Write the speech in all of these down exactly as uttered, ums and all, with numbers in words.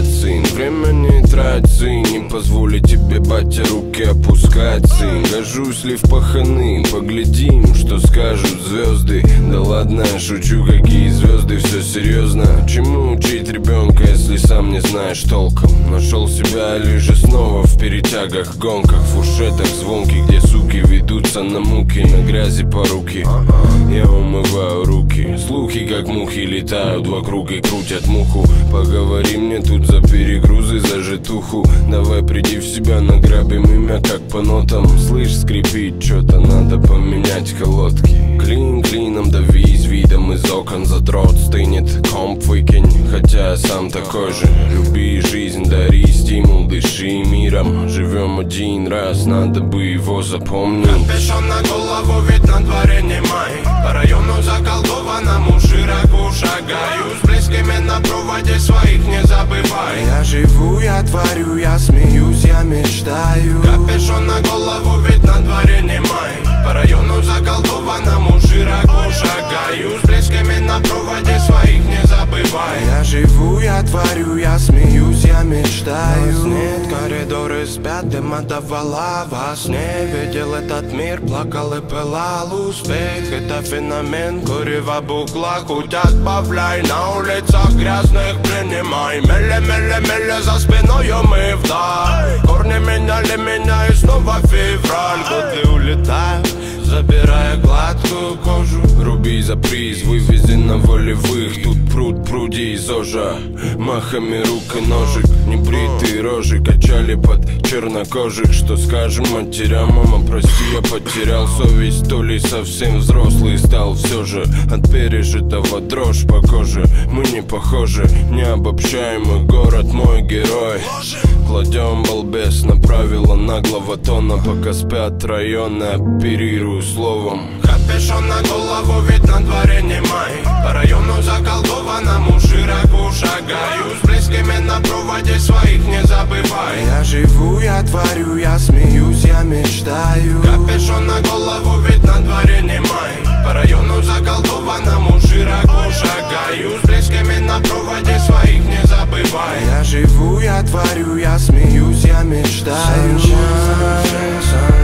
брат, сын. Время не трать, сын, не позволю тебе, батя, руки опускать, сын. Гожусь ли в паханы, поглядим, что скажут звезды. Да ладно, шучу, какие звезды, все серьезно. Чему учить ребенка, если сам не знаешь толком? Нашел себя лишь снова в перетягах, гонках, фуршетах звонких, где суки ведутся на муки, на грязи по руки. Я умываю руки, слухи как мухи летают вокруг и крутят муху. Поговори мне тут за перегрузы, за житуху. Давай приди в себя, награбим имя как по нотам. Слышь, скрипит, что-то надо поменять колодки. Клин клином давись, видом из окон задрот стынет. Комп выкинь, хотя я сам такой же. Люби жизнь, дари стимул, дыши миром. Живем один раз, надо бы его запомнить. Капюшон на голову, ведь на дворе не май. По району заколдованному широко шагаю. С близкими на проводе своих не забывай. Я живу, я творю, я смеюсь, я мечтаю. Капюшон на голову, ведь на дворе не май. По району заколдованному широко шагаю. С близкими на проводе своих не забывай. Я живу, я творю, я смеюсь, я мечтаю. Нас нет, коридоры спят, дым отдавала во сне. Видел этот мир, плакал и пылал. Успех — это феномен, курева букла. Хоть отбавляй, на улицах грязных принимай. Меле-меле-меле за спиною мы вдаль. Корни меняли меня и снова февраль. Годы улетают, забирая гладкую кожу. Руби за приз, вывези на волевых. Тут пруд, пруди из ожа. Махами рук и ножик. Небритые рожи качали под чернокожих. Что скажем матерям, мама, прости, я потерял совесть. То ли совсем взрослый стал все же. От пережитого дрожь по коже. Мы не похожи, необобщаемый город, мой герой. Кладем балбес на правила наглого тона. Пока спят районы, оперирую словом. Капюшон на голову, ведь на дворе не май. По району заколдованному широко шагаю. С близкими на проводе своих не забывай. Я живу, я творю, я смеюсь, я мечтаю. Капюшон на голову, ведь на дворе не май. По району заколдованному широко шагаю. С близкими на проводе своих не забывай. Я живу, я творю, я смеюсь, я мечтаю. Sunshine,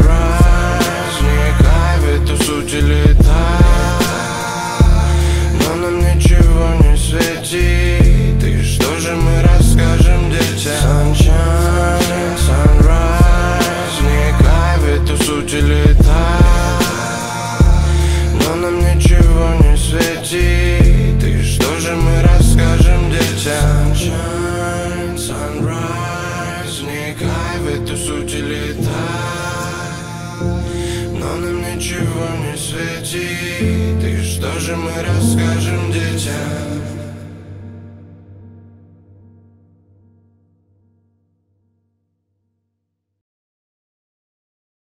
sunrise, не кайф, эту суть летает. Но нам ничего не светит. И что же мы расскажем детям? Sunshine, sunrise, не кайф, эту суть летает. Но нам ничего не светит. И что же мы расскажем детям? Sunshine, sunrise, не кайф, эту суть летает. Но нам ничего не светит. И что же мы расскажем детям?